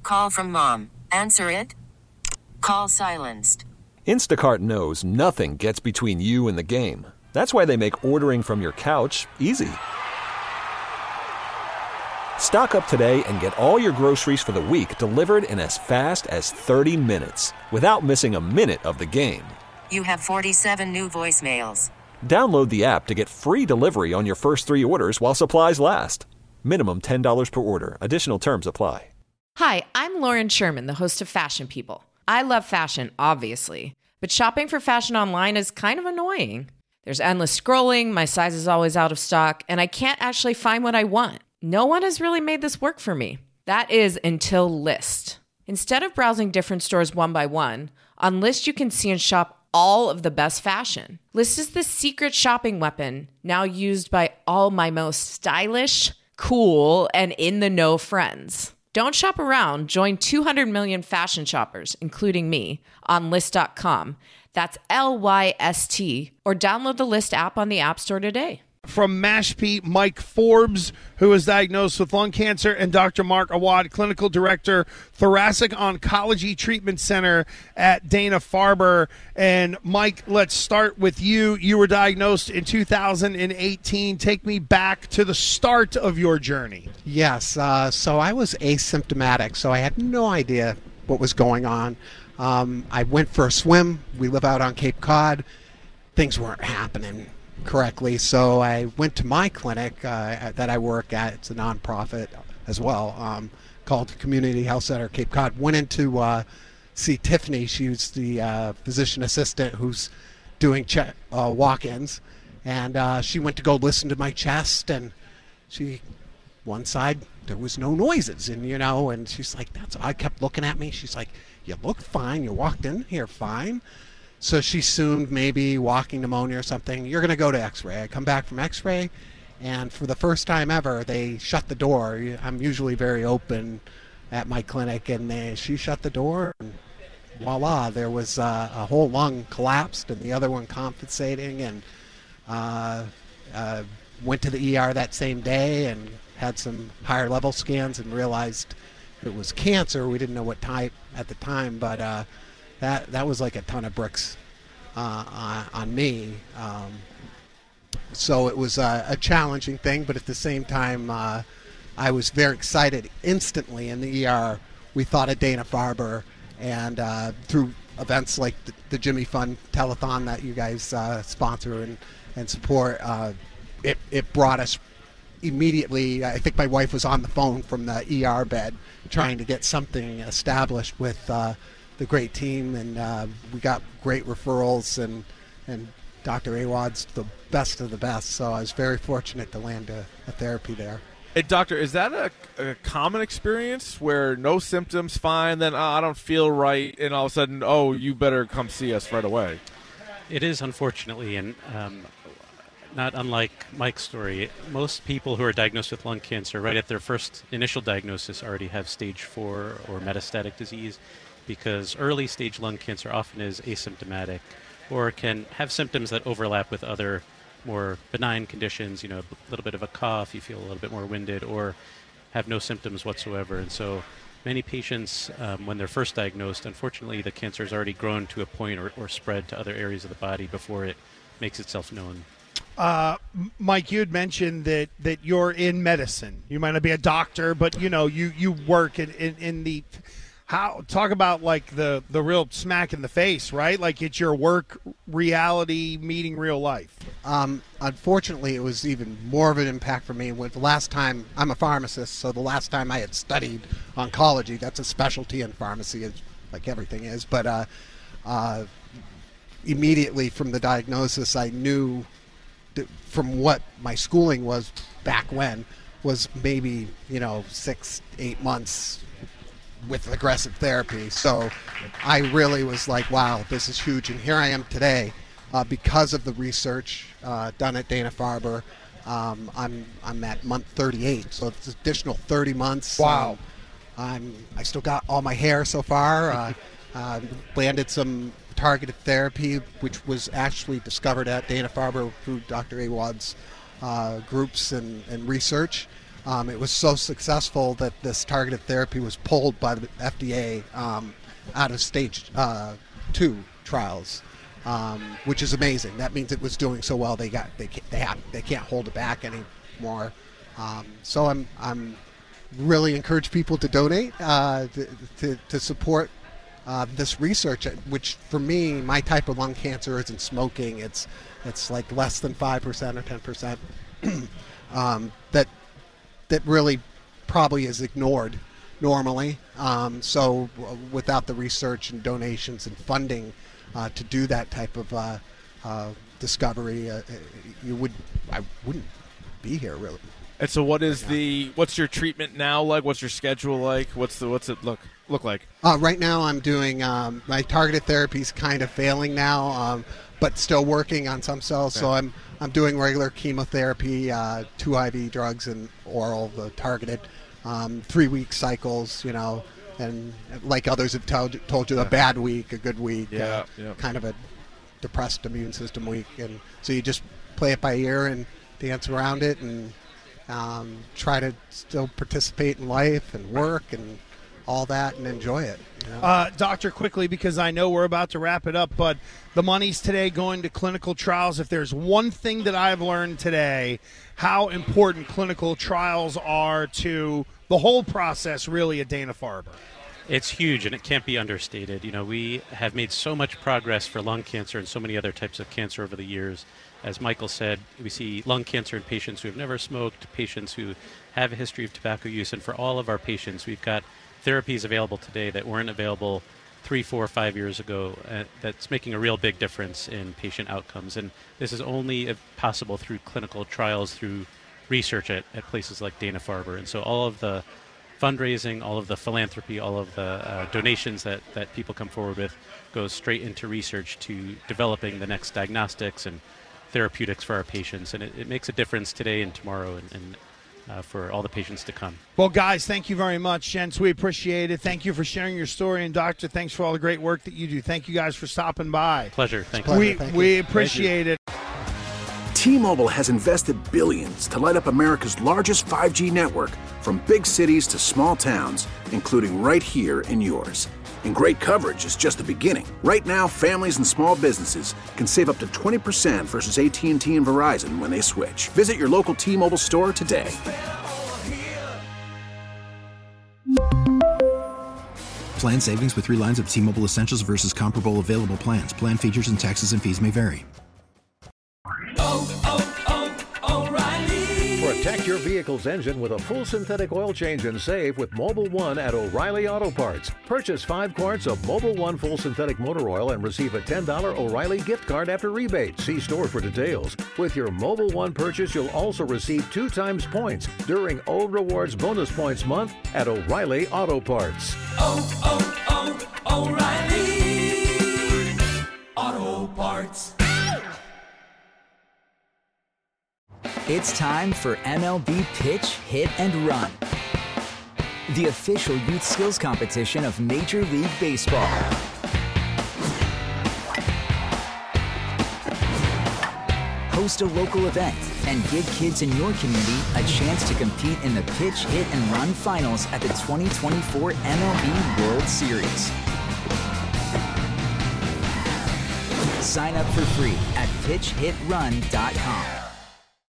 Call from mom. Answer it. Call silenced. Instacart knows nothing gets between you and the game. That's why they make ordering from your couch easy. Stock up today and get all your groceries for the week delivered in as fast as 30 minutes without missing a minute of the game. You have 47 new voicemails. Download the app to get free delivery on your first 3 orders while supplies last. Minimum $10 per order. Additional terms apply. Hi, I'm Lauren Sherman, the host of Fashion People. I love fashion, obviously, but shopping for fashion online is kind of annoying. There's endless scrolling, my size is always out of stock, and I can't actually find what I want. No one has really made this work for me. That is until Lyst. Instead of browsing different stores one by one, on Lyst you can see and shop all of the best fashion. Lyst is the secret shopping weapon now used by all my most stylish, cool, and in-the-know friends. Don't shop around. Join 200 million fashion shoppers, including me, on Lyst.com. That's Lyst, or download the Lyst app on the App Store today. From Mashpee, Mike Forbes, who was diagnosed with lung cancer, and Dr. Mark Awad, Clinical Director, Thoracic Oncology Treatment Center at Dana-Farber. And Mike, let's start with you. You were diagnosed in 2018. Take me back to the start of your journey. Yes, so I was asymptomatic, so I had no idea what was going on. I went for a swim. We live out on Cape Cod. Things weren't happening correctly, so I went to my clinic that I work at. It's a nonprofit as well, called Community Health Center Cape Cod. Went in to see Tiffany. She's the physician assistant who's doing walk-ins, and she went to go listen to my chest, and one side there was no noises, and she's like, I kept looking at me. She's like, you look fine, you walked in here fine. So she assumed maybe walking pneumonia or something. You're going to go to x-ray. I come back from x-ray, and for the first time ever, they shut the door. I'm usually very open at my clinic, and she shut the door, and voila, there was a whole lung collapsed and the other one compensating, and went to the ER that same day and had some higher level scans and realized it was cancer. We didn't know what type at the time, but that was like a ton of bricks on me. So it was a challenging thing, but at the same time, I was very excited. Instantly in the ER, we thought of Dana-Farber, and through events like the Jimmy Fund Telethon that you guys sponsor and support, it brought us immediately. I think my wife was on the phone from the ER bed trying to get something established with the great team, and we got great referrals, and Dr. Awad's the best of the best, so I was very fortunate to land a therapy there. Hey, doctor, is that a common experience where no symptoms, fine, then I don't feel right, and all of a sudden, you better come see us right away? It is, unfortunately, and not unlike Mike's story. Most people who are diagnosed with lung cancer right at their first initial diagnosis already have stage 4 or metastatic disease, because early stage lung cancer often is asymptomatic or can have symptoms that overlap with other more benign conditions, a little bit of a cough, you feel a little bit more winded, or have no symptoms whatsoever. And so many patients, when they're first diagnosed, unfortunately the cancer has already grown to a point or spread to other areas of the body before it makes itself known. Mike, you had mentioned that you're in medicine. You might not be a doctor, but you work in the talk about like the real smack in the face, right? Like it's your work reality meeting real life. Unfortunately, it was even more of an impact for me when the last time, I'm a pharmacist, so the last time I had studied oncology, that's a specialty in pharmacy, like everything is, but immediately from the diagnosis, I knew from what my schooling was back when was maybe 6-8 months with aggressive therapy. So I really was like, wow, this is huge. And here I am today because of the research done at Dana-Farber. I'm at month 38, so it's an additional 30 months. Wow. I still got all my hair so far. Landed some targeted therapy, which was actually discovered at Dana-Farber through Dr. Awad's groups and research. It was so successful that this targeted therapy was pulled by the FDA out of stage 2 trials, which is amazing. That means it was doing so well they can't hold it back anymore. So I'm really encourage people to donate to support this research, which for me, my type of lung cancer isn't smoking. It's like less than 5% or 10% that really probably is ignored normally. So without the research and donations and funding to do that type of discovery, I wouldn't be here really. And so, what's your treatment now like? What's your schedule like? What's it look like? Right now, I'm doing my targeted therapy is kind of failing now, but still working on some cells. Okay. So I'm doing regular chemotherapy, 2 IV drugs and oral, targeted, 3-week cycles. And like others have told you, a bad week, a good week, kind of a depressed immune system week, and so you just play it by ear and dance around it and. Try to still participate in life and work and all that and enjoy it. Doctor, quickly, because I know we're about to wrap it up, but the money's today going to clinical trials. If there's one thing that I've learned today, how important clinical trials are to the whole process really at Dana-Farber. It's huge, and it can't be understated. We have made so much progress for lung cancer and so many other types of cancer over the years. As Michael said, we see lung cancer in patients who have never smoked, patients who have a history of tobacco use, and for all of our patients, we've got therapies available today that weren't available 3, 4, 5 years ago. That's making a real big difference in patient outcomes, and this is only possible through clinical trials, through research at places like Dana-Farber. And so all of the fundraising, all of the philanthropy, all of the donations that people come forward with goes straight into research to developing the next diagnostics and therapeutics for our patients, and it makes a difference today and tomorrow and for all the patients to come. Well, guys, thank you very much, gents. We appreciate it. Thank you for sharing your story, and Doctor, thanks for all the great work that you do. Thank you guys for stopping by. Pleasure. Thank you. We appreciate it. T-Mobile has invested billions to light up America's largest 5G network, from big cities to small towns, including right here in yours. And great coverage is just the beginning. Right now, families and small businesses can save up to 20% versus AT&T and Verizon when they switch. Visit your local T-Mobile store today. Plan savings with 3 lines of T-Mobile Essentials versus comparable available plans. Plan features and taxes and fees may vary. Protect your vehicle's engine with a full synthetic oil change and save with Mobil 1 at O'Reilly Auto Parts. Purchase 5 quarts of Mobil 1 full synthetic motor oil and receive a $10 O'Reilly gift card after rebate. See store for details. With your Mobil 1 purchase, you'll also receive 2 times points during O Rewards Bonus Points Month at O'Reilly Auto Parts. O'Reilly Auto Parts. It's time for MLB Pitch, Hit, and Run, the official youth skills competition of Major League Baseball. Host a local event and give kids in your community a chance to compete in the Pitch, Hit, and Run finals at the 2024 MLB World Series. Sign up for free at pitchhitrun.com.